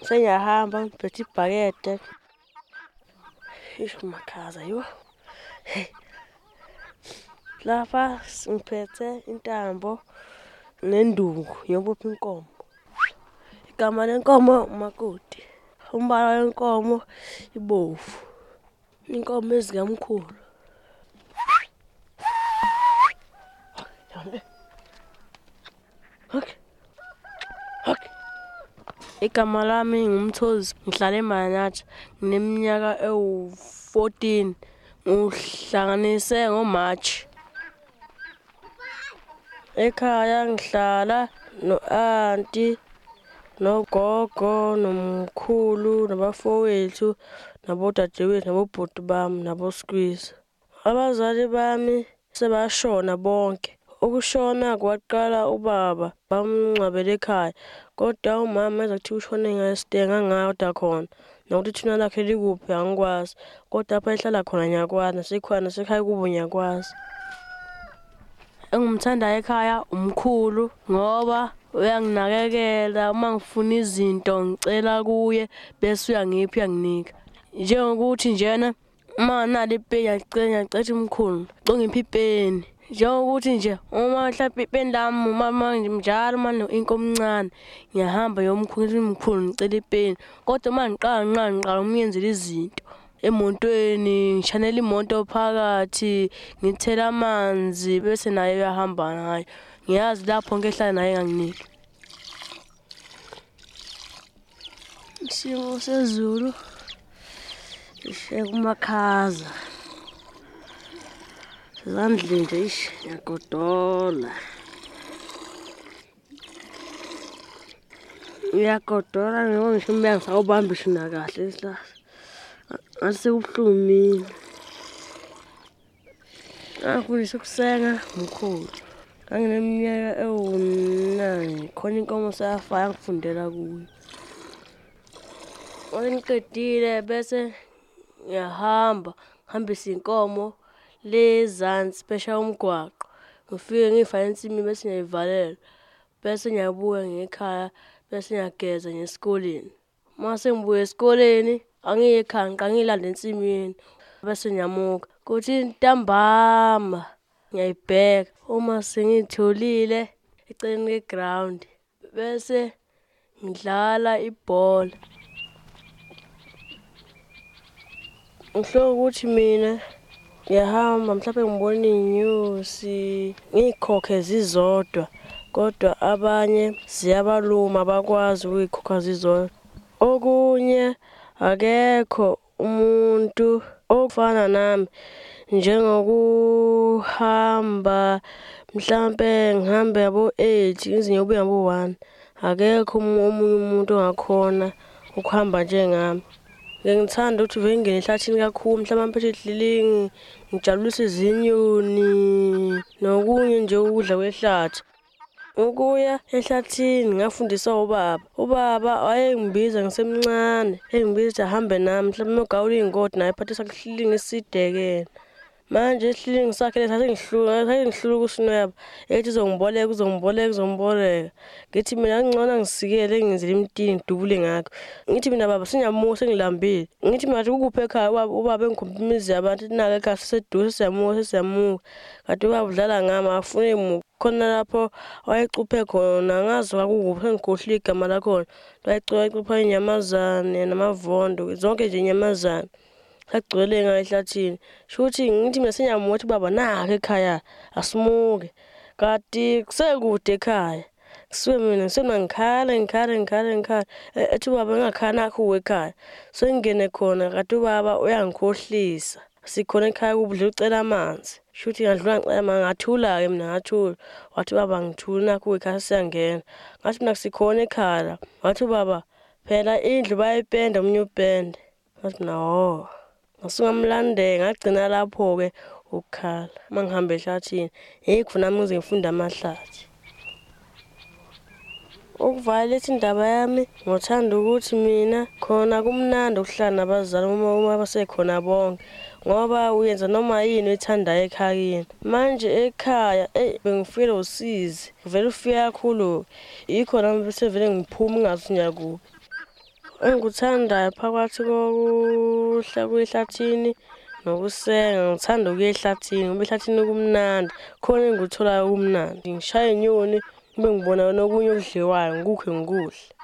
Sengiyahamba ngiphethe ibhakede. Isho makhaza yo. Lapha ngiphethe intambo nenduku yobopha inkomo. Igama lenkomo umakoti. Umbala wenkomo ibovu. Inkomo ezikamkhulu. Okay. Igama lami ngumthozi, ngihlala eManatha, ngineminyaka ewu-14, ngihlanganise ngoMarch. Ekhaya ngihlala no-anti, nogogo, nomkhulu, nabafowethu, nabodadewethu, nabobhuti bami, naboskwisi. Abazali bami sebashona bonke. Ukushona kwaqala ubaba, bamngcwabela ekhaya. Kodwa umama eza kuthiwa ushone ngesitenga ngada khona. Nokuthi ithuna lakhe likuphi angikwazi. Kodwa lapha ehlala khona ngiyakwazi, nasekhaya nasekhaya kubo ngiyakwazi. Engimthandayo ekhaya umkhulu ngoba uyanginakekela uma ngifuna izinto ngicela kuye bese uyangipha uyanginika. Njengokuthi njena uma nginalo ipeni ngiyacela umkhulu ngiphi ipeni. Njengokuthi nje uma mhlawumbe ipeni lami uma njalo manje inkomo encane ngiyahamba yomkhulu ngicela ipeni. Kodwa uma ngiqala umyenzela izinto emotweni, ngishanela imoto phakathi, ngithela amanzi bese naye uyahamba ngayo. Ngiyazi lapho ngehlala naye enganginiki. Isimo sezulu kumakhaza. Zandle nje ngiyagodola. Ngiyagodola ngoba ngisho umbeka ngisawubambi shina kahle isihlahla. Ngase kubuhlungu mina. Ngafundiswa ukusenga umkhulu. Ngangineminyaka ewu-9. Khona inkomo sayafaya ngifundela kuyo. Uma ngiqedile bese ngiyahamba ngihambisa inkomo lezansi phesheya umgwaqo. Ngifike ngiyifake ensimini bese ngiyayivalela. Bese ngiyabuya ngekhaya bese ngiyageza ngesikoleni. Uma sengibuya esikoleni angiye ekhaya ngilala ensimini bese ngiyamuka. Kuthi ntambama ngiyayibheka. Uma sengiyitholile eceleni kweground bese ngidlala ibhola. Ngihlola ukuthi mina ngiyahamba mhlawumbe ngibona iy'nyosi ngiy'khokhe zizodwa. Kodwa abanye ziyabaluma abakwazi ukuy'khokha zizodwa. Okunye akekho umuntu ofana nami njengokuhamba mhlampe ngihambe yabo-8 ngize ngiyobuya ngabo-1. Akekho omunye umuntu ongakhona ukuhamba njengami. Ngithanda ukuthi vele ngingene ehlathini kakhulu mhlawumbe ngiphethe idlilingi ngijabulise izinyoni nokunye nje ukudla kwehlathi. Ukuya ehlathini ngafundiswa ubaba. Ubaba wayengibiza ngisemncane, engibiza ahambe nami mhlawumbe umgawula iy'ngodi naye ephathisa kuhlilingi eside-ke. Manje isihlilingi sakhe lesi sasengihlula ukusinweba. Ethi uzongiboleka. Ngithi mina ngcono ngisikele ngizele imtini ngidubule ngakho. Ngithi mina baba sengiyamuka sengilambile. Ngithi mina ukuphi ekhaya ubaba engikhomba imizi yabantu naka ekhaya siseduze siyamuka. Kanti ubaba udlala ngami afune muku. Khona lapho wayecuphe khona ngazi kwakukuphi sengikhohlwe igama lakhona. Wayecupha inyamazane namavondo zonke nje inyamazane. Sagcwele ngayo ehlathini. Shuthi ngithi mina sengiyamuthi baba naka ekhaya asimuke. Kanti kusekude ekhaya. Kusuke mina ngikhala. Ethi ubaba engakhala nakho ekhaya. Sengingene khona kanti ubaba uyangikhohlisa. Sikhona ekhaya kubudle ucela amanzi. Shuthi ngadlula ngicela amanzi ngathula-ke mina ngathula. Wathi baba ngithula nakho ekhaya siyangena. Ngathi mina sikhona ekhaya. Wathi ubaba phela indlu bayipenda omunye upende. Ngathi mina ho. Ngasungamlandela ngagcina lapho-ke ukukhala. Uma ngihamba ehlathini yikho nami ngize ngifunde amahlathi. Ukuvalela indaba yami ngothanda ukuthi mina khona kumnandi ukuhlala nabazali uma basekhona bonke. Ngoba uyenza noma yini oyithandayo ekhayeni. Manje ekhaya bengifikele usizi. Vele ufika kakhulu. Yikho nami bese vele ngiphuma ngingazi ngiyakuphi. Engikuthandayo phakathi kokuhla kwehlathini nokusenga, ngithanda ukuya ehlathini ngoba ehlathini kumnandi. Khona engikutholayo kumnandi. Ngishaye inyoni kube ngibona nokunye okudliwayo ngikukhe ngikudle.